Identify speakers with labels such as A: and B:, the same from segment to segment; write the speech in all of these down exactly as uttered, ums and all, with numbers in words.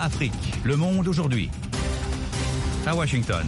A: Afrique, le monde aujourd'hui. À Washington.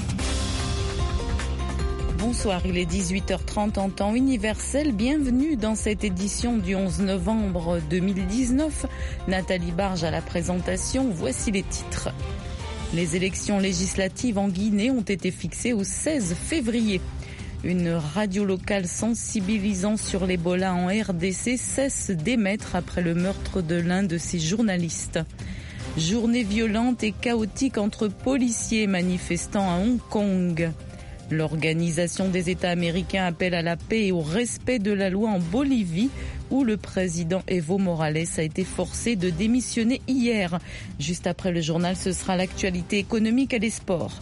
B: Bonsoir, il est dix-huit heures trente en temps universel. Bienvenue dans cette édition du onze novembre deux mille dix-neuf. Nathalie Barge à la présentation. Voici les titres. Les élections législatives en Guinée ont été fixées au seize février. Une radio locale sensibilisant sur l'Ebola en R D C cesse d'émettre après le meurtre de l'un de ses journalistes. Journée violente et chaotique entre policiers et manifestants à Hong Kong. L'Organisation des États américains appelle à la paix et au respect de la loi en Bolivie, où le président Evo Morales a été forcé de démissionner hier. Juste après le journal, ce sera l'actualité économique et les sports.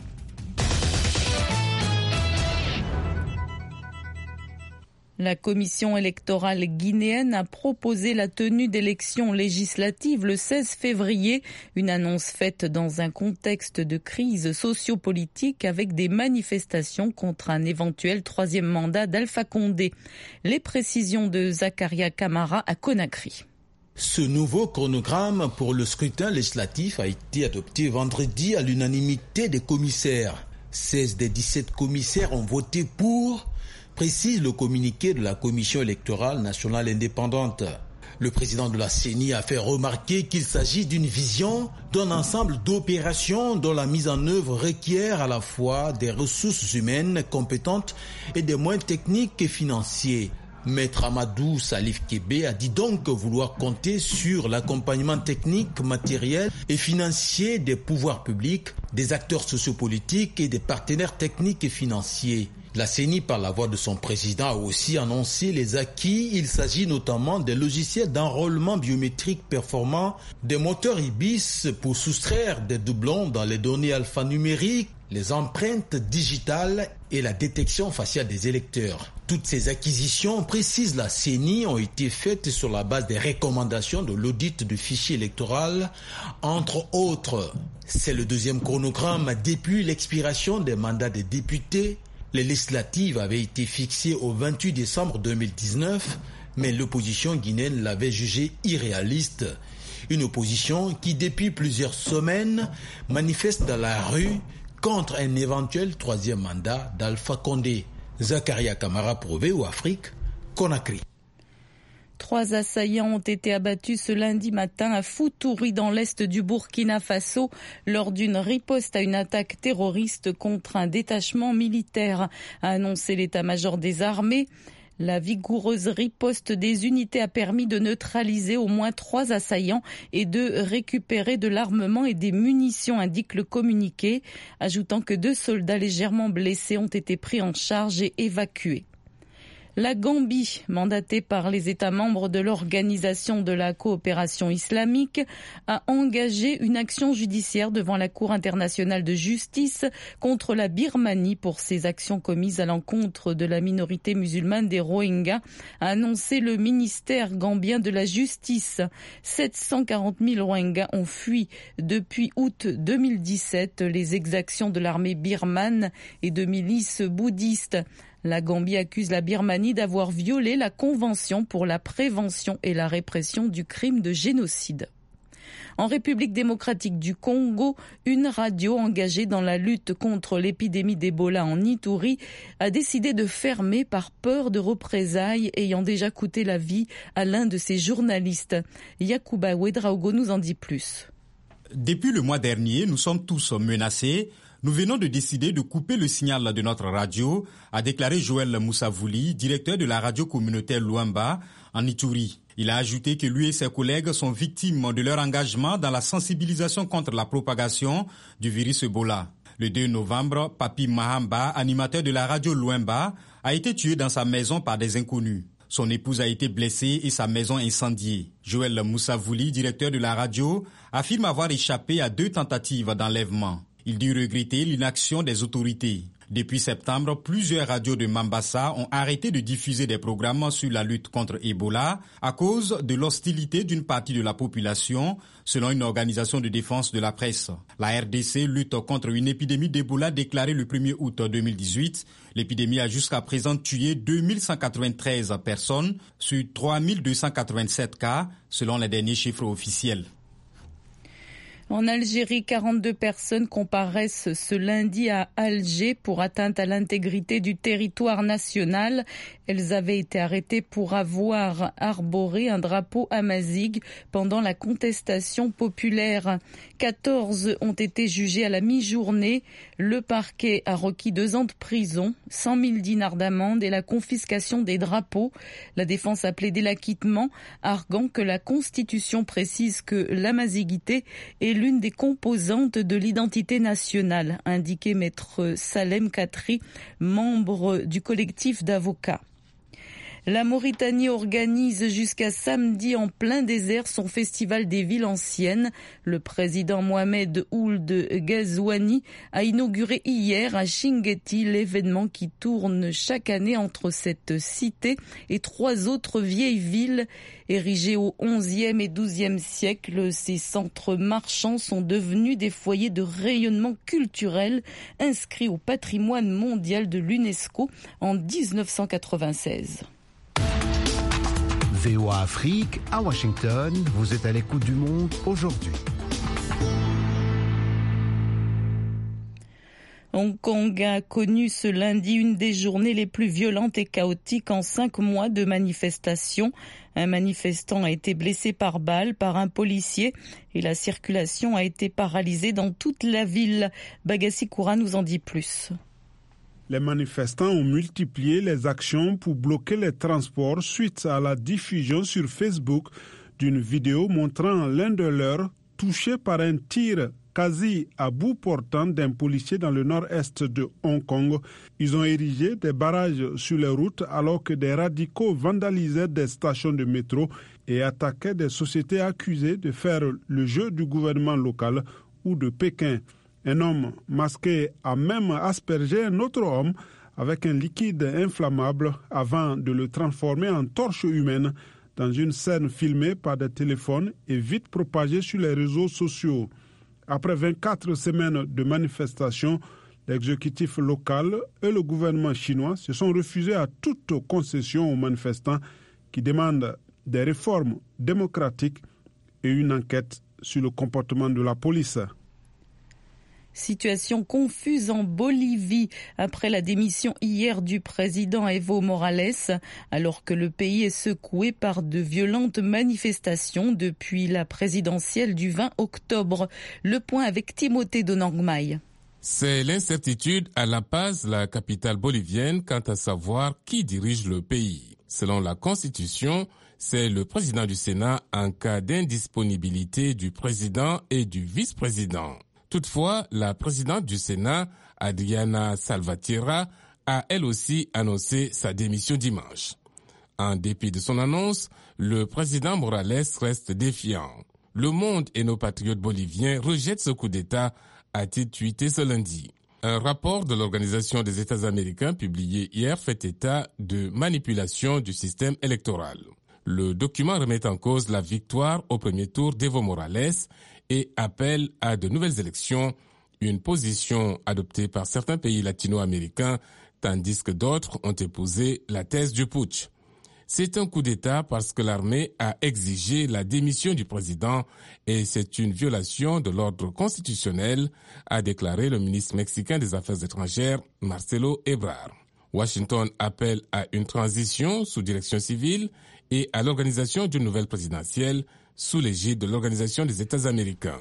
B: La commission électorale guinéenne a proposé la tenue d'élections législatives le seize février, une annonce faite dans un contexte de crise sociopolitique avec des manifestations contre un éventuel troisième mandat d'Alpha Condé. Les précisions de Zakaria Camara à Conakry.
C: Ce nouveau chronogramme pour le scrutin législatif a été adopté vendredi à l'unanimité des commissaires. seize des dix-sept commissaires ont voté pour, précise le communiqué de la Commission électorale nationale indépendante. Le président de la C E N I a fait remarquer qu'il s'agit d'une vision d'un ensemble d'opérations dont la mise en œuvre requiert à la fois des ressources humaines compétentes et des moyens techniques et financiers. Maître Amadou Salif Kébé a dit donc vouloir compter sur l'accompagnement technique, matériel et financier des pouvoirs publics, des acteurs sociopolitiques et des partenaires techniques et financiers. La C E N I, par la voix de son président, a aussi annoncé les acquis. Il s'agit notamment des logiciels d'enrôlement biométrique performants, des moteurs Ibis pour soustraire des doublons dans les données alphanumériques, les empreintes digitales et la détection faciale des électeurs. Toutes ces acquisitions, précise la C E N I, ont été faites sur la base des recommandations de l'audit du fichier électoral, entre autres. C'est le deuxième chronogramme depuis l'expiration des mandats des députés. Les législatives avaient été fixées au vingt-huit décembre deux mille dix-neuf, mais l'opposition guinéenne l'avait jugée irréaliste. Une opposition qui, depuis plusieurs semaines, manifeste dans la rue contre un éventuel troisième mandat d'Alpha Condé. Zakaria Camara pour V O Afrique, Conakry.
B: Trois assaillants ont été abattus ce lundi matin à Foutouri dans l'est du Burkina Faso lors d'une riposte à une attaque terroriste contre un détachement militaire, a annoncé l'état-major des armées. La vigoureuse riposte des unités a permis de neutraliser au moins trois assaillants et de récupérer de l'armement et des munitions, indique le communiqué, ajoutant que deux soldats légèrement blessés ont été pris en charge et évacués. La Gambie, mandatée par les États membres de l'Organisation de la coopération islamique, a engagé une action judiciaire devant la Cour internationale de justice contre la Birmanie pour ses actions commises à l'encontre de la minorité musulmane des Rohingyas, a annoncé le ministère gambien de la Justice. sept cent quarante mille Rohingyas ont fui depuis août deux mille dix-sept les exactions de l'armée birmane et de milices bouddhistes. La Gambie accuse la Birmanie d'avoir violé la Convention pour la prévention et la répression du crime de génocide. En République démocratique du Congo, une radio engagée dans la lutte contre l'épidémie d'Ebola en Ituri a décidé de fermer par peur de représailles ayant déjà coûté la vie à l'un de ses journalistes. Yacouba Ouedraogo nous en dit plus.
D: Depuis le mois dernier, nous sommes tous menacés. Nous venons de décider de couper le signal de notre radio, a déclaré Joël Moussavouli, directeur de la radio communautaire Luamba en Ituri. Il a ajouté que lui et ses collègues sont victimes de leur engagement dans la sensibilisation contre la propagation du virus Ebola. Le deux novembre, Papi Mahamba, animateur de la radio Luamba, a été tué dans sa maison par des inconnus. Son épouse a été blessée et sa maison incendiée. Joël Moussavouli, directeur de la radio, affirme avoir échappé à deux tentatives d'enlèvement. Il dit regretter l'inaction des autorités. Depuis septembre, plusieurs radios de Mambasa ont arrêté de diffuser des programmes sur la lutte contre Ebola à cause de l'hostilité d'une partie de la population, selon une organisation de défense de la presse. La R D C lutte contre une épidémie d'Ebola déclarée le premier août deux mille dix-huit. L'épidémie a jusqu'à présent tué deux mille cent quatre-vingt-treize personnes sur trois mille deux cent quatre-vingt-sept cas, selon les derniers chiffres officiels.
B: En Algérie, quarante-deux personnes comparaissent ce lundi à Alger pour atteinte à l'intégrité du territoire national. Elles avaient été arrêtées pour avoir arboré un drapeau amazigh pendant la contestation populaire. quatorze ont été jugés à la mi-journée. Le parquet a requis deux ans de prison, cent mille dinars d'amende et la confiscation des drapeaux. La défense a plaidé l'acquittement, arguant que la Constitution précise que l'amazighité est l'une des composantes de l'identité nationale, indiquait maître Salem Katri, membre du collectif d'avocats. La Mauritanie organise jusqu'à samedi en plein désert son festival des villes anciennes. Le président Mohamed Ould Ghazouani a inauguré hier à Chinguetti l'événement qui tourne chaque année entre cette cité et trois autres vieilles villes. Érigés au onzième et douzième siècle, ces centres marchands sont devenus des foyers de rayonnement culturel inscrits au patrimoine mondial de l'UNESCO en dix-neuf cent quatre-vingt-seize.
E: V O A Afrique, à Washington, vous êtes à l'écoute du monde aujourd'hui.
B: Hong Kong a connu ce lundi une des journées les plus violentes et chaotiques en cinq mois de manifestations. Un manifestant a été blessé par balle par un policier et la circulation a été paralysée dans toute la ville. Bagassi Koura nous en dit plus.
F: Les manifestants ont multiplié les actions pour bloquer les transports suite à la diffusion sur Facebook d'une vidéo montrant l'un de leurs touché par un tir quasi à bout portant d'un policier dans le nord-est de Hong Kong. Ils ont érigé des barrages sur les routes alors que des radicaux vandalisaient des stations de métro et attaquaient des sociétés accusées de faire le jeu du gouvernement local ou de Pékin. Un homme masqué a même aspergé un autre homme avec un liquide inflammable avant de le transformer en torche humaine dans une scène filmée par des téléphones et vite propagée sur les réseaux sociaux. Après vingt-quatre semaines de manifestations, l'exécutif local et le gouvernement chinois se sont refusés à toute concession aux manifestants qui demandent des réformes démocratiques et une enquête sur le comportement de la police.
B: Situation confuse en Bolivie après la démission hier du président Evo Morales, alors que le pays est secoué par de violentes manifestations depuis la présidentielle du vingt octobre. Le point avec Timothée Donangmay.
G: C'est l'incertitude à La Paz, la capitale bolivienne, quant à savoir qui dirige le pays. Selon la Constitution, c'est le président du Sénat en cas d'indisponibilité du président et du vice-président. Toutefois, la présidente du Sénat, Adriana Salvatierra, a elle aussi annoncé sa démission dimanche. En dépit de son annonce, le président Morales reste défiant. Le monde et nos patriotes boliviens rejettent ce coup d'État, a-t-il tweeté ce lundi. Un rapport de l'Organisation des États américains publié hier fait état de manipulation du système électoral. Le document remet en cause la victoire au premier tour d'Evo Morales et appelle à de nouvelles élections, une position adoptée par certains pays latino-américains, tandis que d'autres ont épousé la thèse du putsch. C'est un coup d'État parce que l'armée a exigé la démission du président et c'est une violation de l'ordre constitutionnel, a déclaré le ministre mexicain des Affaires étrangères, Marcelo Ebrard. Washington appelle à une transition sous direction civile et à l'organisation d'une nouvelle présidentielle sous l'égide de l'Organisation des États américains.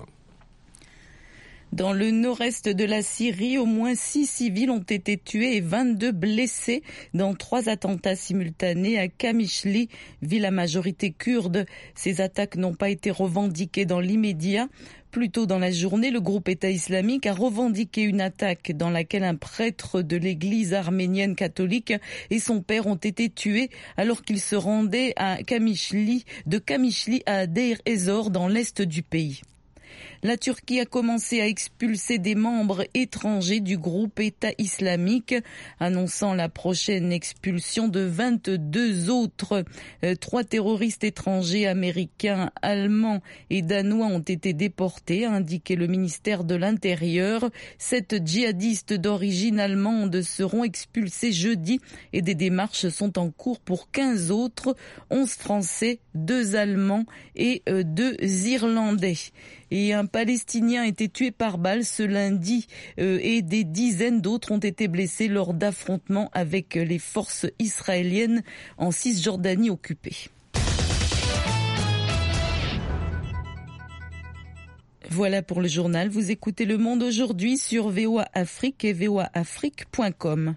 B: Dans le nord-est de la Syrie, au moins six civils ont été tués et vingt-deux blessés dans trois attentats simultanés à Kamishli, ville à majorité kurde. Ces attaques n'ont pas été revendiquées dans l'immédiat. Plus tôt dans la journée, le groupe État islamique a revendiqué une attaque dans laquelle un prêtre de l'église arménienne catholique et son père ont été tués alors qu'ils se rendaient à Kamishli, de Kamishli à Deir ez-Zor dans l'est du pays. La Turquie a commencé à expulser des membres étrangers du groupe État islamique, annonçant la prochaine expulsion de vingt-deux autres. Euh, trois terroristes étrangers américains, allemands et danois ont été déportés, a indiqué le ministère de l'Intérieur. Sept djihadistes d'origine allemande seront expulsés jeudi et des démarches sont en cours pour quinze autres, onze Français, deux Allemands et euh, deux Irlandais. Et un Palestinien a été tué par balle ce lundi euh, et des dizaines d'autres ont été blessés lors d'affrontements avec les forces israéliennes en Cisjordanie occupée. Voilà pour le journal. Vous écoutez Le Monde aujourd'hui sur V O A Afrique et V O A Afrique point com.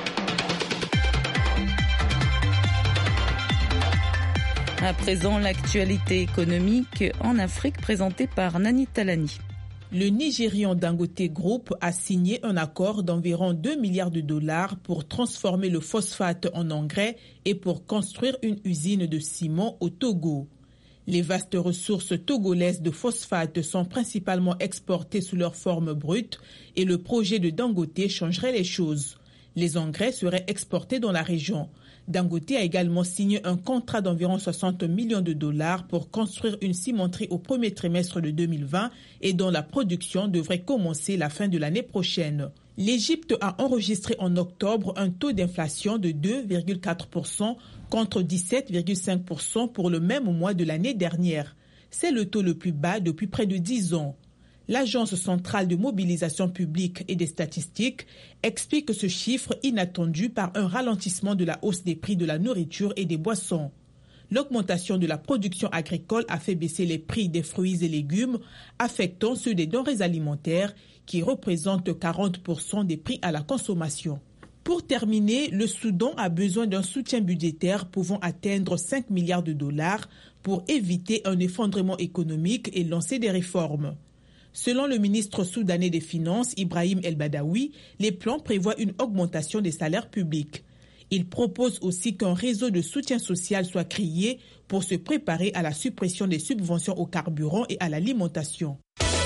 B: À présent, l'actualité économique en Afrique présentée par Nani Talani.
H: Le Nigérian Dangote Group a signé un accord d'environ deux milliards de dollars pour transformer le phosphate en engrais et pour construire une usine de ciment au Togo. Les vastes ressources togolaises de phosphate sont principalement exportées sous leur forme brute et le projet de Dangote changerait les choses. Les engrais seraient exportés dans la région. Dangote a également signé un contrat d'environ soixante millions de dollars pour construire une cimenterie au premier trimestre de deux mille vingt et dont la production devrait commencer la fin de l'année prochaine. L'Égypte a enregistré en octobre un taux d'inflation de deux virgule quatre pour cent contre dix-sept virgule cinq pour cent pour le même mois de l'année dernière. C'est le taux le plus bas depuis près de dix ans. L'Agence centrale de mobilisation publique et des statistiques explique ce chiffre inattendu par un ralentissement de la hausse des prix de la nourriture et des boissons. L'augmentation de la production agricole a fait baisser les prix des fruits et légumes, affectant ceux des denrées alimentaires qui représentent quarante pour cent des prix à la consommation. Pour terminer, le Soudan a besoin d'un soutien budgétaire pouvant atteindre cinq milliards de dollars pour éviter un effondrement économique et lancer des réformes. Selon le ministre soudanais des Finances, Ibrahim El-Badawi, les plans prévoient une augmentation des salaires publics. Il propose aussi qu'un réseau de soutien social soit créé pour se préparer à la suppression des subventions au carburant et à l'alimentation.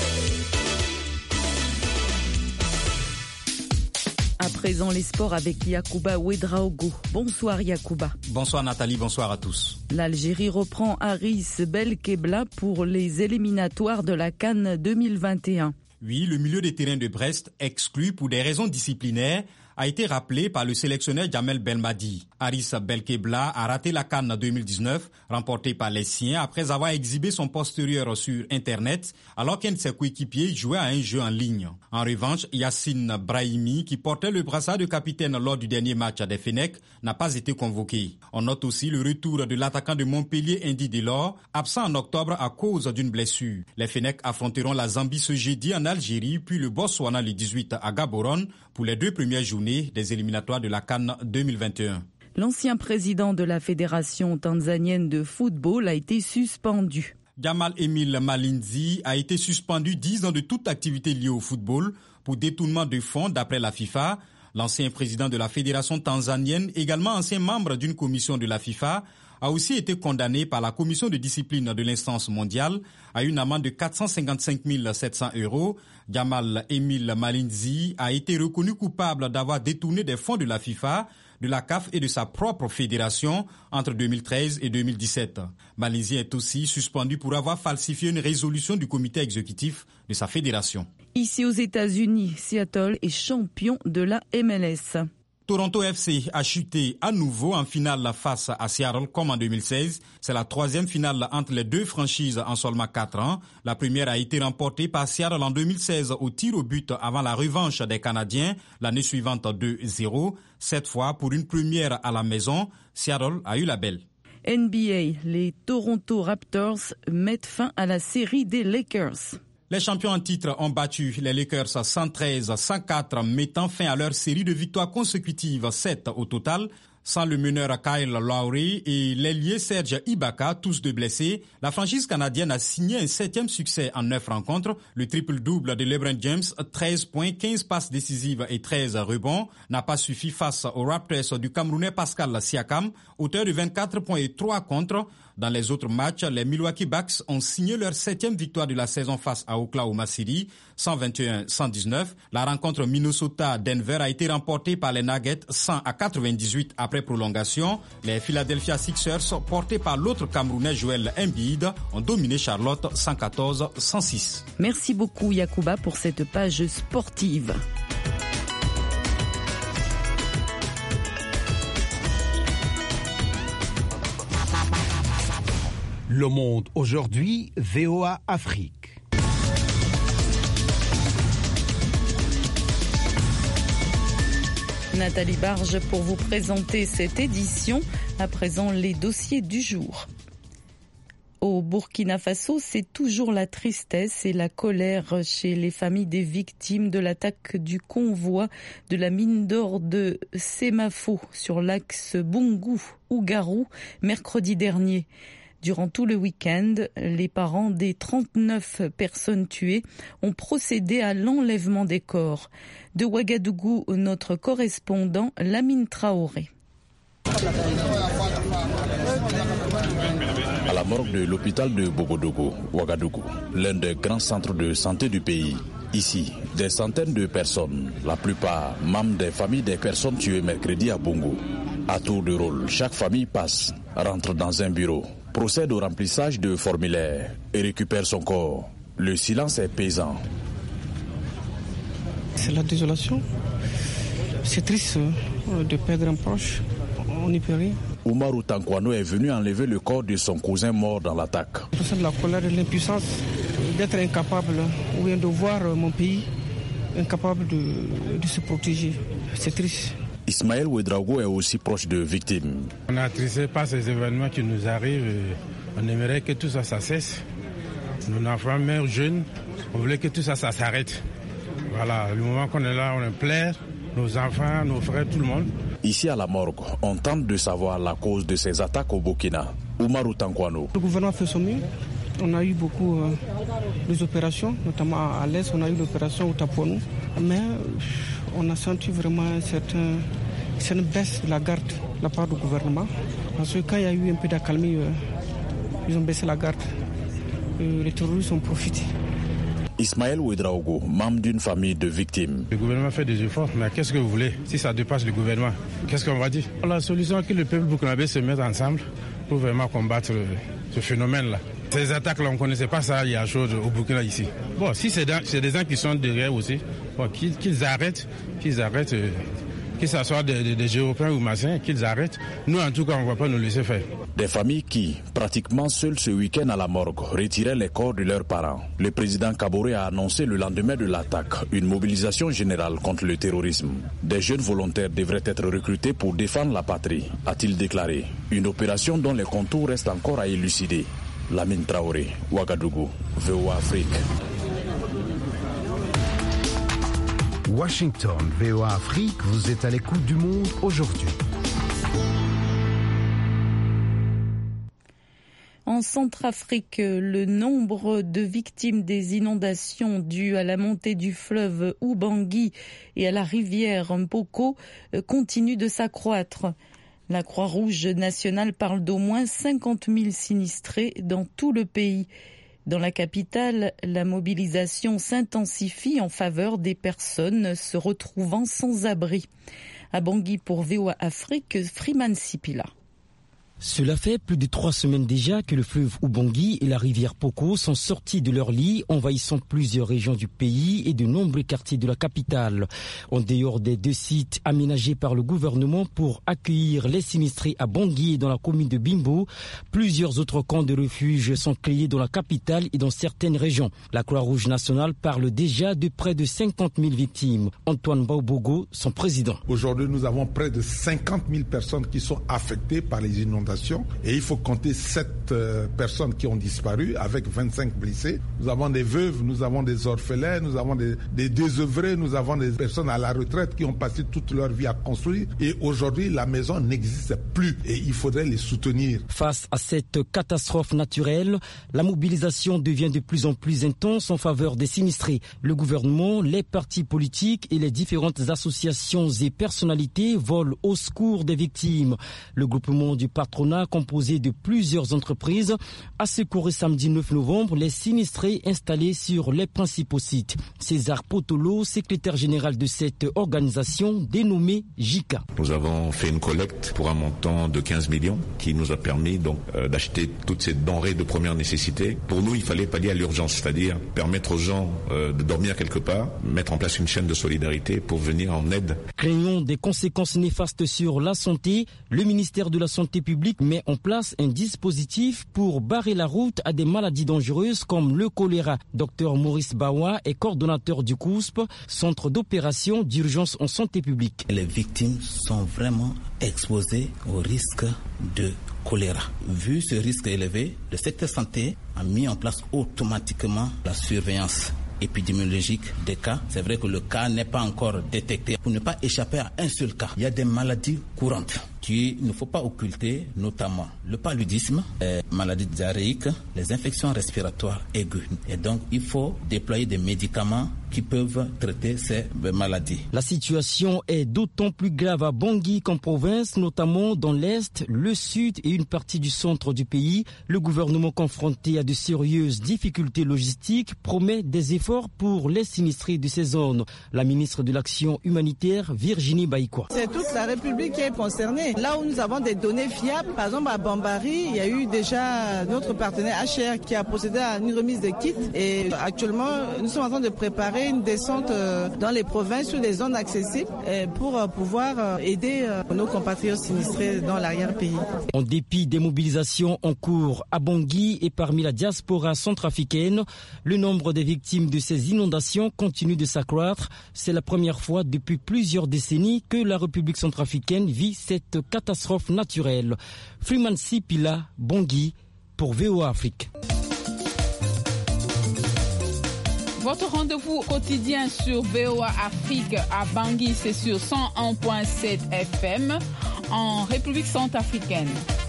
B: À présent, les sports avec Yacouba Ouedraogo. Bonsoir Yacouba.
D: Bonsoir Nathalie, bonsoir à tous.
B: L'Algérie reprend Haris Belkebla pour les éliminatoires de la CAN deux mille vingt et un.
D: Oui, le milieu des terrains de Brest, exclu pour des raisons disciplinaires, a été rappelé par le sélectionneur Jamel Belmadi. Haris Belkebla a raté la CAN deux mille dix-neuf, remportée par les siens après avoir exhibé son postérieur sur Internet, alors qu'un de ses coéquipiers jouait à un jeu en ligne. En revanche, Yassine Brahimi, qui portait le brassard de capitaine lors du dernier match des Fenech, n'a pas été convoqué. On note aussi le retour de l'attaquant de Montpellier, Indy Delors, absent en octobre à cause d'une blessure. Les Fenech affronteront la Zambie ce jeudi en Algérie, puis le Botswana le dix-huit à Gaborone pour les deux premières journées des éliminatoires de la CAN deux mille vingt et un.
B: L'ancien président de la Fédération tanzanienne de football a été suspendu.
D: Jamal Emile Malinzi a été suspendu dix ans de toute activité liée au football pour détournement de fonds d'après la FIFA. L'ancien président de la Fédération tanzanienne, également ancien membre d'une commission de la FIFA, a aussi été condamné par la commission de discipline de l'instance mondiale à une amende de quatre cent cinquante-cinq mille sept cents euros. Jamal Emile Malinzi a été reconnu coupable d'avoir détourné des fonds de la FIFA, de la C A F et de sa propre fédération entre deux mille treize et deux mille dix-sept. Malinzi est aussi suspendu pour avoir falsifié une résolution du comité exécutif de sa fédération.
B: Ici aux États-Unis, Seattle est champion de la M L S.
D: Toronto F C a chuté à nouveau en finale face à Seattle comme en deux mille seize. C'est la troisième finale entre les deux franchises en seulement quatre ans. La première a été remportée par Seattle en deux mille seize au tir au but avant la revanche des Canadiens l'année suivante deux zéro. Cette fois, pour une première à la maison, Seattle a eu la belle.
B: N B A, les Toronto Raptors mettent fin à la série des Lakers.
D: Les champions en titre ont battu les Lakers cent treize à cent quatre, mettant fin à leur série de victoires consécutives, sept au total. Sans le meneur Kyle Lowry et l'ailier Serge Ibaka, tous deux blessés, la franchise canadienne a signé un septième succès en neuf rencontres. Le triple-double de LeBron James, treize points, quinze passes décisives et treize rebonds, n'a pas suffi face aux Raptors du Camerounais Pascal Siakam, auteur de vingt-quatre points et trois contre. Dans les autres matchs, les Milwaukee Bucks ont signé leur septième victoire de la saison face à Oklahoma City, cent vingt et un à cent dix-neuf. La rencontre Minnesota-Denver a été remportée par les Nuggets, cent à quatre-vingt-dix-huit après prolongation. Les Philadelphia Sixers, portés par l'autre Camerounais Joel Embiid, ont dominé Charlotte, cent quatorze à cent six.
B: Merci beaucoup Yacouba pour cette page sportive.
E: Le Monde aujourd'hui, V O A Afrique.
B: Nathalie Barge pour vous présenter cette édition. À présent, les dossiers du jour. Au Burkina Faso, c'est toujours la tristesse et la colère chez les familles des victimes de l'attaque du convoi de la mine d'or de Semafo sur l'axe Boungou-Ougarou mercredi dernier. Durant tout le week-end, les parents des trente-neuf personnes tuées ont procédé à l'enlèvement des corps. De Ouagadougou, notre correspondant Lamine Traoré.
I: À la morgue de l'hôpital de Bogodogo, Ouagadougou, l'un des grands centres de santé du pays. Ici, des centaines de personnes, la plupart membres des familles des personnes tuées mercredi à Bongo. À tour de rôle, chaque famille passe, rentre dans un bureau, procède au remplissage de formulaires et récupère son corps. Le silence est pesant.
J: C'est la désolation. C'est triste de perdre un proche. On n'y peut rien.
I: Oumarou Tankwano est venu enlever le corps de son cousin mort dans l'attaque.
J: Je ressens de la colère et de l'impuissance d'être incapable ou bien de voir mon pays incapable de, de se protéger. C'est triste.
I: Ismaël Ouedraogo est aussi proche de victimes.
K: On est attristé par ces événements qui nous arrivent. On aimerait que tout ça, ça cesse. Nos enfants meurent jeunes. On voulait que tout ça, ça s'arrête. Voilà, le moment qu'on est là, on pleure. Nos enfants, nos frères, tout le monde.
I: Ici à la morgue, on tente de savoir la cause de ces attaques au Burkina. Oumarou Tankwano.
J: Le gouvernement fait son mieux. On a eu beaucoup euh, des opérations, notamment à l'Est, on a eu l'opération au Taponou. Mais euh, on a senti vraiment un certain, une baisse de la garde de la part du gouvernement. Parce que quand il y a eu un peu d'accalmie, euh, ils ont baissé la garde. Euh, les terroristes ont profité.
I: Ismaël Ouedraogo, membre d'une famille de victimes.
K: Le gouvernement fait des efforts, mais qu'est-ce que vous voulez si ça dépasse le gouvernement? Qu'est-ce qu'on va dire? La solution est que le peuple burkinabé se mette ensemble pour vraiment combattre ce phénomène-là. Ces attaques-là, on ne connaissait pas ça il y a chose au Burkina ici. Bon, si c'est des gens qui sont derrière aussi, bon, qu'ils, qu'ils arrêtent, qu'ils arrêtent, euh, que ce soit des, des, des Européens ou Massins, qu'ils arrêtent. Nous, en tout cas, on ne va pas nous laisser faire.
I: Des familles qui, pratiquement seules ce week-end à la morgue, retiraient les corps de leurs parents. Le président Kaboré a annoncé le lendemain de l'attaque une mobilisation générale contre le terrorisme. Des jeunes volontaires devraient être recrutés pour défendre la patrie, a-t-il déclaré. Une opération dont les contours restent encore à élucider. Lamine Traoré, Ouagadougou, V O A Afrique.
E: Washington, V O A Afrique, vous êtes à l'écoute du monde aujourd'hui.
B: En Centrafrique, le nombre de victimes des inondations dues à la montée du fleuve Ubangui et à la rivière Mpoko continue de s'accroître. La Croix-Rouge nationale parle d'au moins cinquante mille sinistrés dans tout le pays. Dans la capitale, la mobilisation s'intensifie en faveur des personnes se retrouvant sans abri. À Bangui pour V O A Afrique, Freeman Sipila.
L: Cela fait plus de trois semaines déjà que le fleuve Ubangui et la rivière Poko sont sortis de leur lit, envahissant plusieurs régions du pays et de nombreux quartiers de la capitale. En dehors des deux sites aménagés par le gouvernement pour accueillir les sinistrés à Bangui et dans la commune de Bimbo, plusieurs autres camps de refuge sont créés dans la capitale et dans certaines régions. La Croix-Rouge nationale parle déjà de près de cinquante mille victimes. Antoine Baobogo, son président.
M: Aujourd'hui, nous avons près de cinquante mille personnes qui sont affectées par les inondations. Et il faut compter sept euh, personnes qui ont disparu avec vingt-cinq blessés. Nous avons des veuves, nous avons des orphelins, nous avons des, des désœuvrés, nous avons des personnes à la retraite qui ont passé toute leur vie à construire. Et aujourd'hui, la maison n'existe plus et il faudrait les soutenir.
L: Face à cette catastrophe naturelle, la mobilisation devient de plus en plus intense en faveur des sinistrés. Le gouvernement, les partis politiques et les différentes associations et personnalités volent au secours des victimes. Le groupement du patronat composé de plusieurs entreprises a secouru samedi neuf novembre les sinistrés installés sur les principaux sites. César Potolo, secrétaire général de cette organisation dénommée J I C A.
N: Nous avons fait une collecte pour un montant de quinze millions qui nous a permis donc euh, d'acheter toutes ces denrées de première nécessité. Pour nous, il fallait pallier à l'urgence, c'est-à-dire permettre aux gens euh, de dormir quelque part, mettre en place une chaîne de solidarité pour venir en aide.
L: Craignant des conséquences néfastes sur la santé, le ministère de la Santé publique République met en place un dispositif pour barrer la route à des maladies dangereuses comme le choléra. Docteur Maurice Bawa est coordonnateur du C O U S P, Centre d'opération d'urgence en santé publique.
O: Les victimes sont vraiment exposées au risque de choléra. Vu ce risque élevé, le secteur santé a mis en place automatiquement la surveillance épidémiologique des cas. C'est vrai que le cas n'est pas encore détecté. Pour ne pas échapper à un seul cas, il y a des maladies courantes qu'il ne faut pas occulter, notamment le paludisme, les maladies diarrhéiques, les infections respiratoires aiguës. Et donc, il faut déployer des médicaments qui peuvent traiter ces maladies.
L: La situation est d'autant plus grave à Bangui qu'en province, notamment dans l'Est, le Sud et une partie du centre du pays. Le gouvernement confronté à de sérieuses difficultés logistiques promet des efforts pour les sinistrés de ces zones. La ministre de l'Action humanitaire, Virginie Baïkwa.
P: C'est toute la République qui est concernée. Là où nous avons des données fiables, par exemple à Bambari, il y a eu déjà notre partenaire H R qui a procédé à une remise de kits et actuellement nous sommes en train de préparer une descente dans les provinces sur des zones accessibles pour pouvoir aider nos compatriotes sinistrés dans l'arrière-pays.
L: En dépit des mobilisations en cours à Bangui et parmi la diaspora centrafricaine, le nombre des victimes de ces inondations continue de s'accroître. C'est la première fois depuis plusieurs décennies que la République centrafricaine vit cette catastrophe naturelle. Freeman Sipila, Bangui, pour V O A Afrique.
Q: Votre rendez-vous quotidien sur V O A Afrique à Bangui, c'est sur cent un virgule sept F M en République centrafricaine.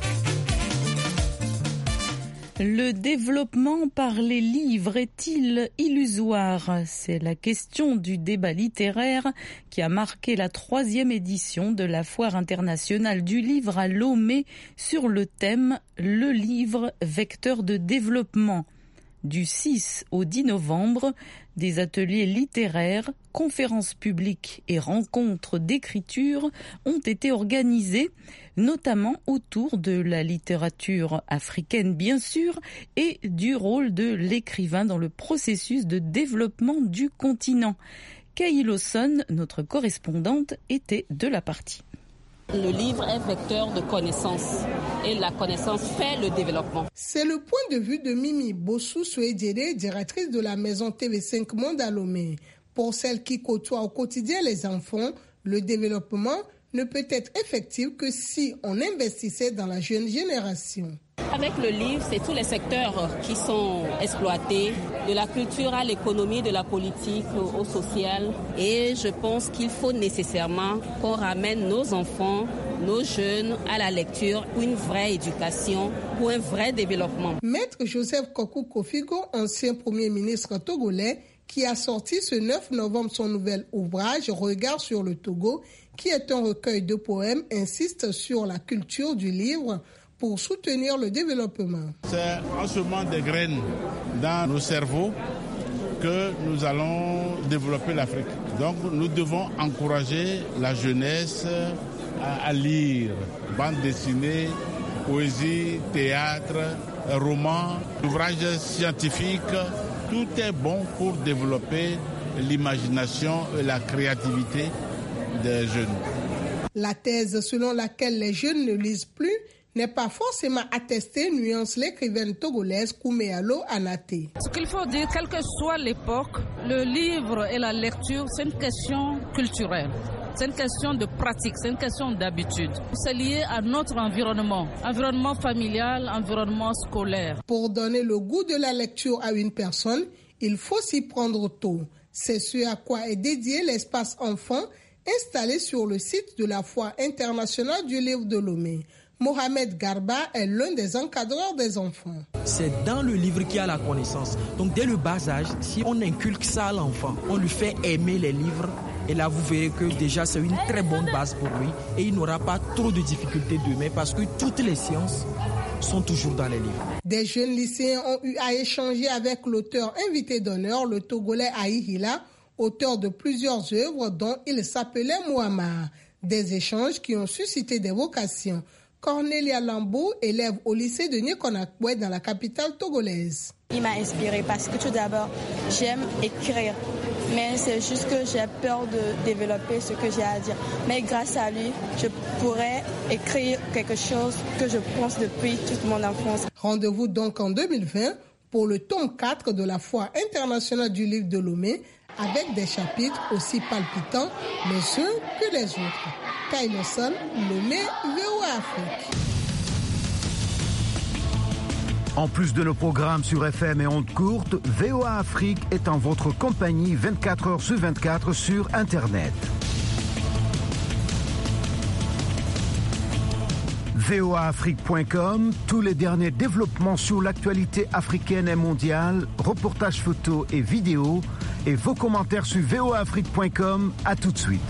B: Le développement par les livres est-il illusoire? C'est la question du débat littéraire qui a marqué la troisième édition de la Foire internationale du livre à Lomé sur le thème « Le livre, vecteur de développement ». Du six au dix novembre, des ateliers littéraires, conférences publiques et rencontres d'écriture ont été organisés, notamment autour de la littérature africaine bien sûr et du rôle de l'écrivain dans le processus de développement du continent. Kay Lawson, notre correspondante, était de la partie.
R: Le livre est vecteur de connaissance et la connaissance fait le développement.
S: C'est le point de vue de Mimi Bossou-Souedjere, directrice de la maison T V cinq Monde à Lomé. Pour celle qui côtoie au quotidien les enfants, le développement ne peut être effectif que si on investissait dans la jeune génération.
R: Avec le livre, c'est tous les secteurs qui sont exploités, de la culture à l'économie, de la politique au social. Et je pense qu'il faut nécessairement qu'on ramène nos enfants, nos jeunes à la lecture pour une vraie éducation, pour un vrai développement.
S: Maître Joseph Kokou Kofigo, ancien Premier ministre togolais, qui a sorti ce neuf novembre son nouvel ouvrage « Regard sur le Togo », qui est un recueil de poèmes, insiste sur la culture du livre pour soutenir le développement.
T: C'est en semant des graines dans nos cerveaux que nous allons développer l'Afrique. Donc nous devons encourager la jeunesse à, à lire, bande dessinée, poésie, théâtre, romans, ouvrages scientifiques. Tout est bon pour développer l'imagination et la créativité des jeunes.
S: La thèse selon laquelle les jeunes ne lisent plus n'est pas forcément attestée, nuance l'écrivaine togolaise Kouméalo Anaté.
U: Ce qu'il faut dire, quelle que soit l'époque, le livre et la lecture, c'est une question culturelle. C'est une question de pratique, c'est une question d'habitude. C'est lié à notre environnement, environnement familial, environnement scolaire.
S: Pour donner le goût de la lecture à une personne, il faut s'y prendre tôt. C'est ce à quoi est dédié l'espace enfant installé sur le site de la Foire internationale du livre de Lomé. Mohamed Garba est l'un des encadreurs des enfants.
V: C'est dans le livre qu'il y a la connaissance. Donc dès le bas âge, si on inculque ça à l'enfant, on lui fait aimer les livres, et là vous verrez que déjà c'est une très bonne base pour lui et il n'aura pas trop de difficultés demain parce que toutes les sciences sont toujours dans les livres.
S: Des jeunes lycéens ont eu à échanger avec l'auteur invité d'honneur, le Togolais Aïhila, auteur de plusieurs œuvres dont il s'appelait Mouamar. Des échanges qui ont suscité des vocations. Cornelia Lambeau, élève au lycée de Nikonakwe dans la capitale togolaise.
W: Il m'a inspirée parce que tout d'abord, j'aime écrire.
A: mais c'est juste que j'ai peur de développer ce que j'ai à dire. Mais grâce à lui, je pourrais écrire quelque chose que je pense depuis toute mon enfance.
S: Rendez-vous donc en deux mille vingt pour le tome quatre de la Foire internationale du livre de Lomé, avec des chapitres aussi palpitants les uns que les autres. Kyle Son, Lomé, V O A Afrique.
E: En plus de nos programmes sur F M et ondes courtes, V O A Afrique est en votre compagnie vingt-quatre heures sur vingt-quatre sur Internet. V O A Afrique point com, tous les derniers développements sur l'actualité africaine et mondiale, reportages photos et vidéos, et vos commentaires sur V O A Afrique point com. À tout de suite.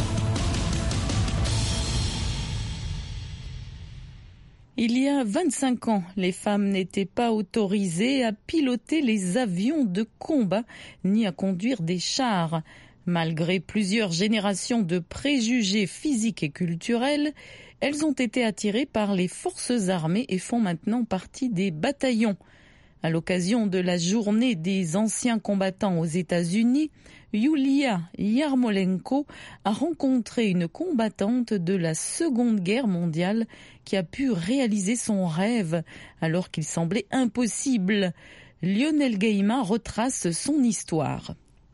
B: Il y a vingt-cinq ans, les femmes n'étaient pas autorisées à piloter les avions de combat ni à conduire des chars. Malgré plusieurs générations de préjugés physiques et culturels, elles ont été attirées par les forces armées et font maintenant partie des bataillons. À l'occasion de la journée des anciens combattants aux États-Unis, Yulia Yarmolenko a rencontré une combattante de la Seconde Guerre mondiale qui a pu réaliser son rêve alors qu'il semblait impossible. Lionel Gaïma retrace son histoire.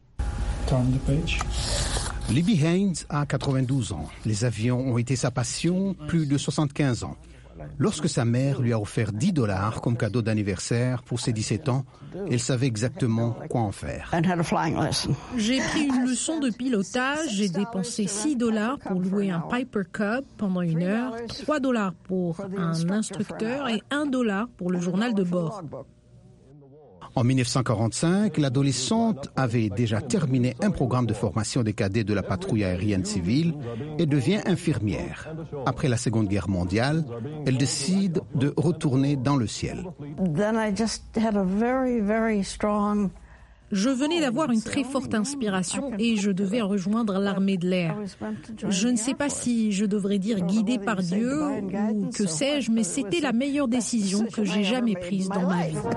C: Libby Haynes a quatre-vingt-douze ans. Les avions ont été sa passion plus de soixante-quinze ans. Lorsque sa mère lui a offert dix dollars comme cadeau d'anniversaire pour ses dix-sept ans, elle savait exactement quoi en faire.
W: J'ai pris une leçon de pilotage, j'ai dépensé six dollars pour louer un Piper Cub pendant une heure, trois dollars pour un instructeur et un dollar pour le journal de bord.
C: En mille neuf cent quarante-cinq, l'adolescente avait déjà terminé un programme de formation des cadets de la patrouille aérienne civile et devient infirmière. Après la Seconde Guerre mondiale, elle décide de retourner dans le ciel.
W: Je venais d'avoir une très forte inspiration et je devais rejoindre l'armée de l'air. Je ne sais pas si je devrais dire guidée par Dieu ou que sais-je, mais c'était la meilleure décision que j'ai jamais prise dans ma vie.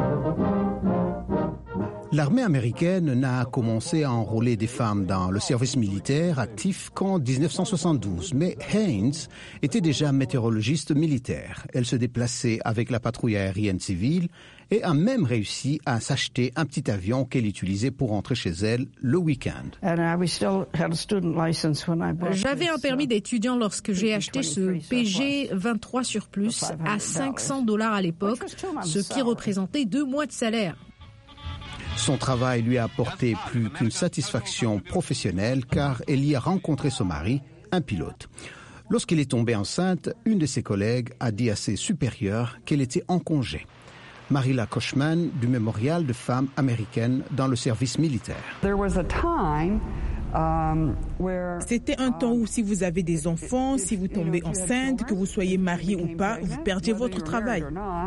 C: L'armée américaine n'a commencé à enrôler des femmes dans le service militaire actif qu'en dix-neuf cent soixante-douze. Mais Haynes était déjà météorologiste militaire. Elle se déplaçait avec la patrouille aérienne civile et a même réussi à s'acheter un petit avion qu'elle utilisait pour rentrer chez elle le week-end.
W: J'avais un permis d'étudiant lorsque j'ai acheté ce P G vingt-trois Surplus à cinq cents dollars à l'époque, ce qui représentait deux mois de salaire.
C: Son travail lui a apporté plus qu'une satisfaction professionnelle car elle y a rencontré son mari, un pilote. Lorsqu'elle est tombée enceinte, une de ses collègues a dit à ses supérieurs qu'elle était en congé. Marilla Kochman du Mémorial de femmes américaines dans le service militaire.
H: C'était un temps où si vous avez des enfants, si vous tombez enceinte, que vous soyez marié ou pas, vous perdiez votre travail.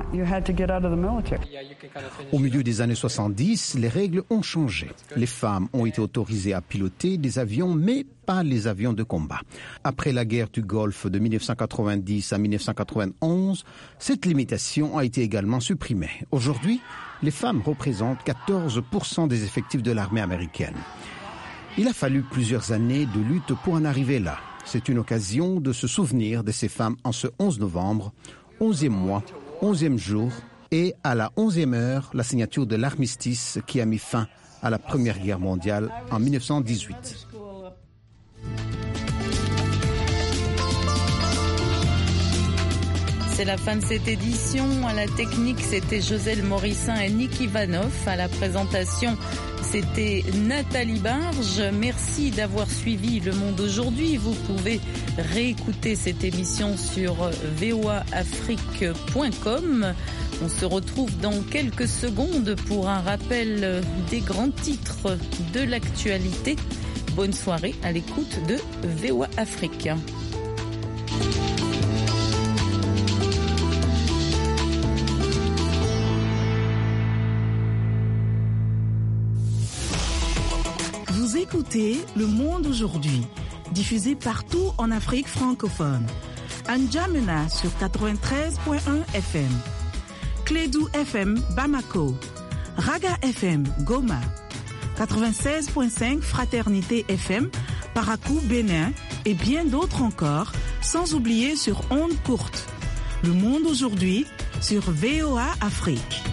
C: Au milieu des années soixante-dix, les règles ont changé. Les femmes ont été autorisées à piloter des avions, mais pas les avions de combat. Après la guerre du Golfe de mille neuf cent quatre-vingt-dix à mille neuf cent quatre-vingt-onze, cette limitation a été également supprimée. Aujourd'hui, les femmes représentent quatorze pour cent des effectifs de l'armée américaine. Il a fallu plusieurs années de lutte pour en arriver là. C'est une occasion de se souvenir de ces femmes en ce onze novembre, onzième mois, onzième jour, et à la onzième heure, la signature de l'armistice qui a mis fin à la Première Guerre mondiale en mille neuf cent dix-huit.
B: C'est la fin de cette édition. À la technique, c'était Joselle Morissin et Nick Ivanov. À la présentation, c'était Nathalie Barge. Merci d'avoir suivi Le Monde aujourd'hui. Vous pouvez réécouter cette émission sur V O A Afrique point com. On se retrouve dans quelques secondes pour un rappel des grands titres de l'actualité. Bonne soirée à l'écoute de V O A Afrique.
X: Vous écoutez Le Monde aujourd'hui, diffusé partout en Afrique francophone. N'Djamena sur quatre-vingt-treize point un F M, Clédou F M Bamako, Raga F M Goma, quatre-vingt-seize virgule cinq Fraternité F M, Parakou Bénin et bien d'autres encore, sans oublier sur ondes courtes. Le monde aujourd'hui sur V O A Afrique.